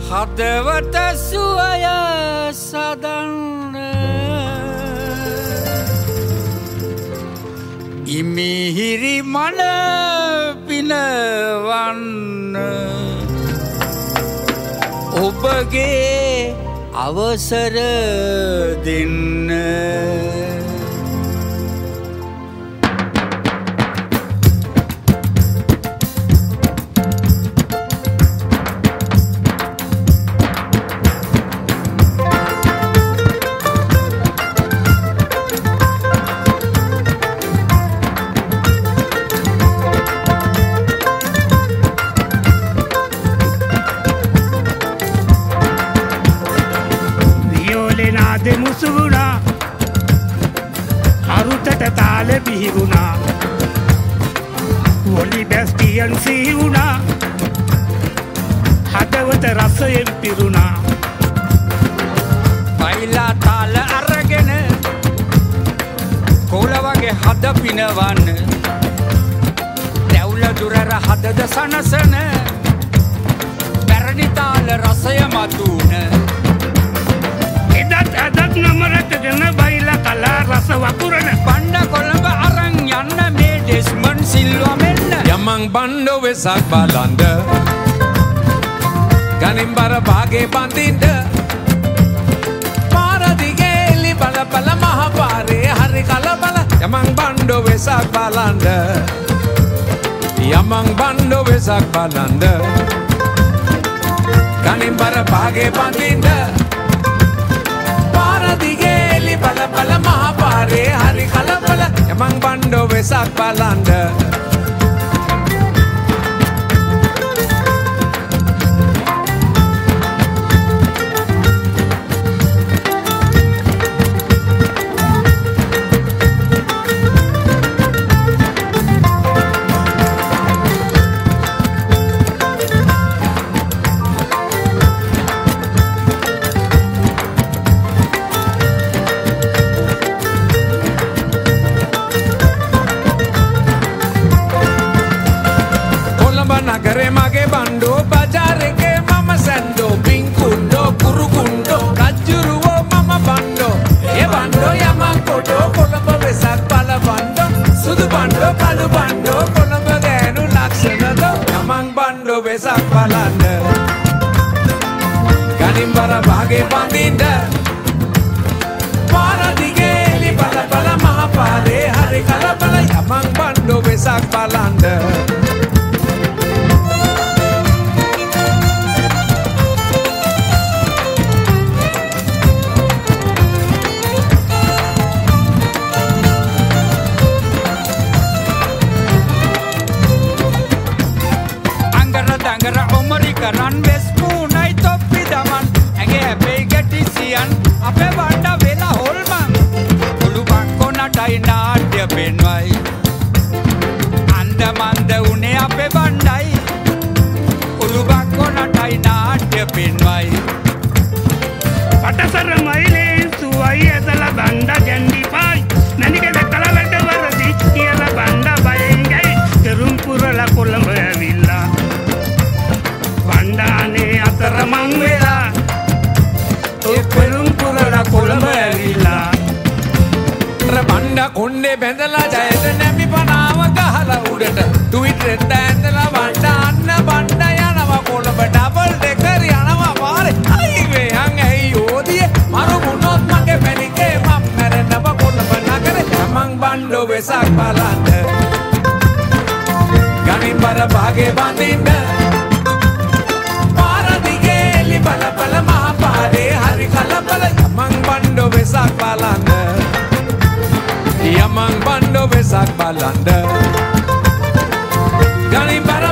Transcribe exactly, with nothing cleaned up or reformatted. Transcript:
හදවත සුවය සදන්න ඉමිහිරි මන පිනවන්න ඔබගේ අවසර දෙන්න මුසුණා අරුතට තාල බිහිරුණා ඔලි බැස්ටියන් සිහිවුණා හදවත රසයෙන් පිරුණා පයිලා තාල අරගෙන කොළ වගේ හද පිනවන්න දැවුල දුරර හදද සනසන පැරණි තාල රසය මතුන එදත් අදත් නමරටගෙන බයිලා කලා රස වකුරන බණ්ඩ කොළඹ අරන් යන්න මේ ඩෙස්මන් සිල්වා මෙන්න යමං බණ්ඩෝ වෙසක් බලන්ඩ ගනින් බර භාගේ බඳින්ඩ පාරදිගේ එලි බල බල මහපාරේ හරි කලබල යමං බණ්ඩෝ වෙසක් බලන්ඩ යමං බණ්ඩෝ වෙසක් බලන්ඩ ගනින් බර භාගේ බඳින්ඩ දිගේලි බල බල මහපාරේ හරි කලබල යමං බණ්ඩෝ වෙසක් බලන්ඩ නගරේ මගේ බණ්ඩෝ බජාරේ මම සැන්ඩෝ පිංකුණ්ඩෝ කුරුකුණ්ඩෝ රජ්ජුරුවෝ මම බණ්ඩෝ ඒ බණ්ඩෝ යමං කොටෝ කොළඹ වෙසක් බල බණ්ඩෝ සුදු බණ්ඩෝ කළු බණ්ඩෝ කොළඹ ගෑනු ලක්ෂණදෝ යමං බණ්ඩෝ වෙසක් බලන්න ගනින් බර භාගේ බඳින්ඩ පාරදිගේ එලි බල බල මහපාරේ හරි කලබල යමං බණ්ඩෝ වෙසක් බලන්න කරන් වෙස්පුනයි තොප්පි දමන් ඇගේ හැබැයි ගැටිසියන් අපේ වණ්ඩ වෙලා හොල්මන් කුළු බක්කො නටයි නාට්‍ය පෙන්වයි අන්ද මන්ද උනේ අපේ වණ්ඩයි කුළු බක්කො නටයි නාට්‍ය පෙන්වයි පටසර මයිලේ සුවයි ඇදලා බණ්ඩ ජැන්ඩිපයි නැනිකේ දැක්කලා වැඩ වරදි කියලා බණ්ඩ බයෙන් ගයි තෙරුම් පුරලා කොළඹ ඇවිල්ලා වණ්ඩානේ අතර මං වෙලා ඒ තෙරුම් පුරලා කොළඹ ඇවිල්ලා ර බණ්ඩ කොණ්ඩේ බැඳලා ජයද නැමි පනාව ගහලා උඩට ට්විට් රෙද්ද ඇඳලා වණ්ඩ අන්න බණ්ඩ යනවා කොළඹ ඩබල් ඩෙකර් යනවා පාරේ හයිවේ යන් ඇයි ඕදියේ මරු මුනොත් මගේ පැණිකේ මම මැරෙන්නව කොළඹ නගරේ යමං බණ්ඩෝ වෙසක් බලන්න ගනින් බර භාගේ බඳින්ඩ පාරදිගේ එලි බල බල මහපාරේ හරි කලබල යමං බණ්ඩෝ වෙසක් බලන්න යමං බණ්ඩෝ වෙසක් බලන්න ගනින් බර